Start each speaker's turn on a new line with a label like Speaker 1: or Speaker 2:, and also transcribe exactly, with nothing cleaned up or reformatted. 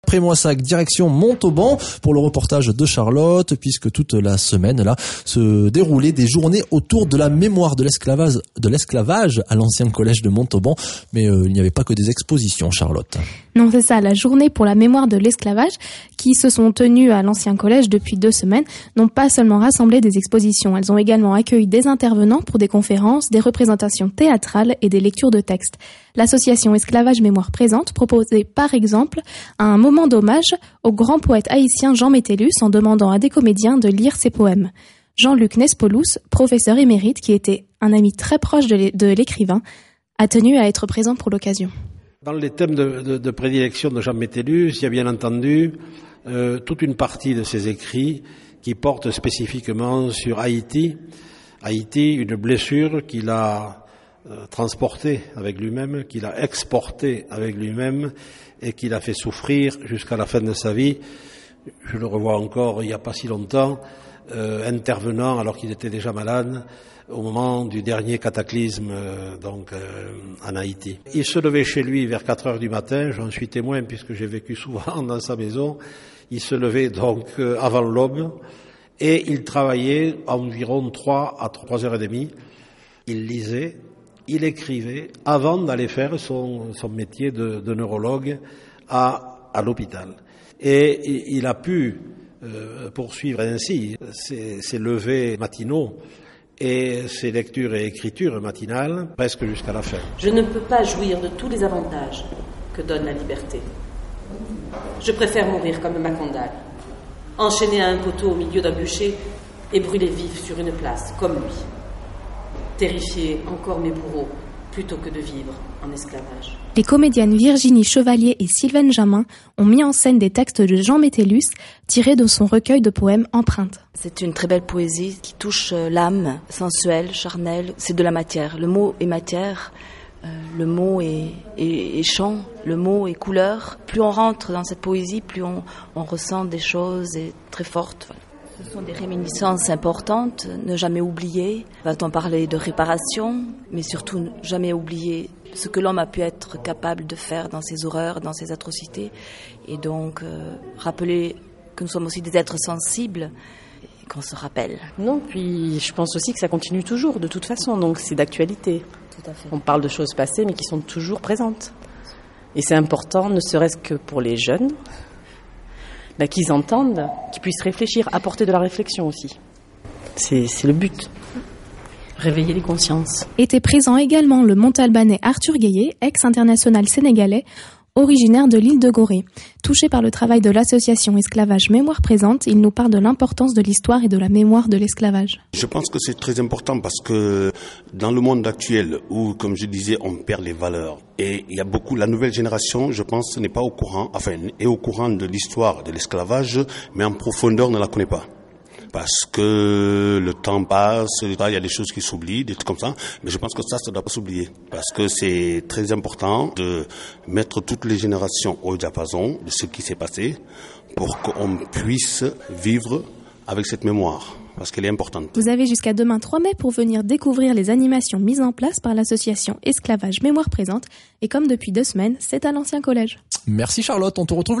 Speaker 1: Après Moissac, direction Montauban pour le reportage de Charlotte, puisque toute la semaine là se déroulaient des journées autour de la mémoire de l'esclavage, de l'esclavage à l'ancien collège de Montauban. Mais euh, il n'y avait pas que des expositions, Charlotte.
Speaker 2: Non, c'est ça, la journée pour la mémoire de l'esclavage, qui se sont tenues à l'ancien collège depuis deux semaines, n'ont pas seulement rassemblé des expositions, elles ont également accueilli des intervenants pour des conférences, des représentations théâtrales et des lectures de textes. L'association Esclavage Mémoire Présente proposait par exemple un moment d'hommage au grand poète haïtien Jean Métellus en demandant à des comédiens de lire ses poèmes. Jean-Luc Nespolous, professeur émérite qui était un ami très proche de l'écrivain, a tenu à être présent pour l'occasion.
Speaker 3: Dans les thèmes de, de, de prédilection de Jean Métellus, il y a bien entendu euh, toute une partie de ses écrits qui portent spécifiquement sur Haïti. Haïti, une blessure qu'il a euh, transportée avec lui-même, qu'il a exportée avec lui-même et qu'il a fait souffrir jusqu'à la fin de sa vie. Je le revois encore il n'y a pas si longtemps, euh, intervenant alors qu'il était déjà malade au moment du dernier cataclysme euh, donc euh, en Haïti. Il se levait chez lui vers quatre heures du matin, j'en suis témoin puisque j'ai vécu souvent dans sa maison. Il se levait donc euh, avant l'aube et il travaillait environ trois à trois heures et demie. Il lisait, il écrivait avant d'aller faire son, son métier de, de neurologue à, à l'hôpital. Et il a pu euh, poursuivre ainsi ses, ses levers matinaux et ses lectures et écritures matinales presque jusqu'à la fin.
Speaker 4: Je ne peux pas jouir de tous les avantages que donne la liberté. Je préfère mourir comme Macondal, enchaîné à un poteau au milieu d'un bûcher et brûlé vif sur une place, comme lui. Terrifier encore mes bourreaux plutôt que de vivre en esclavage.
Speaker 2: Les comédiennes Virginie Chevalier et Sylvaine Jamin ont mis en scène des textes de Jean Métellus tirés de son recueil de poèmes Empreintes.
Speaker 5: C'est une très belle poésie qui touche l'âme, sensuelle, charnelle. C'est de la matière. Le mot est matière, euh, le mot est, est, est chant, le mot est couleur. Plus on rentre dans cette poésie, plus on, on ressent des choses et très fortes. Ce sont des réminiscences importantes, ne jamais oublier. Va-t-on parler de réparation, mais surtout ne jamais oublier ce que l'homme a pu être capable de faire dans ses horreurs, dans ses atrocités. Et donc, euh, rappeler que nous sommes aussi des êtres sensibles et qu'on se rappelle.
Speaker 6: Non, puis je pense aussi que ça continue toujours, de toute façon, donc c'est d'actualité.
Speaker 5: Tout à fait.
Speaker 6: On parle de choses passées, mais qui sont toujours présentes. Et c'est important, ne serait-ce que pour les jeunes, bah, qu'ils entendent, qu'ils puissent réfléchir, apporter de la réflexion aussi. C'est, c'est le but. Réveiller les consciences.
Speaker 2: Était présent également le Montalbanais Arthur Gaillet, ex-international sénégalais, originaire de l'île de Gorée. Touché par le travail de l'association Esclavage Mémoire Présente, il nous parle de l'importance de l'histoire et de la mémoire de l'esclavage.
Speaker 7: Je pense que c'est très important parce que dans le monde actuel où, comme je disais, on perd les valeurs et il y a beaucoup, la nouvelle génération, je pense, n'est pas au courant, enfin, est au courant de l'histoire de l'esclavage, mais en profondeur ne la connaît pas. Parce que le temps passe, il y a des choses qui s'oublient, des trucs comme ça. Mais je pense que ça, ça ne doit pas s'oublier. Parce que c'est très important de mettre toutes les générations au diapason de ce qui s'est passé pour qu'on puisse vivre avec cette mémoire. Parce qu'elle est importante.
Speaker 2: Vous avez jusqu'à demain trois mai pour venir découvrir les animations mises en place par l'association Esclavage Mémoire Présente. Et comme depuis deux semaines, c'est à l'ancien collège.
Speaker 1: Merci Charlotte, on te retrouve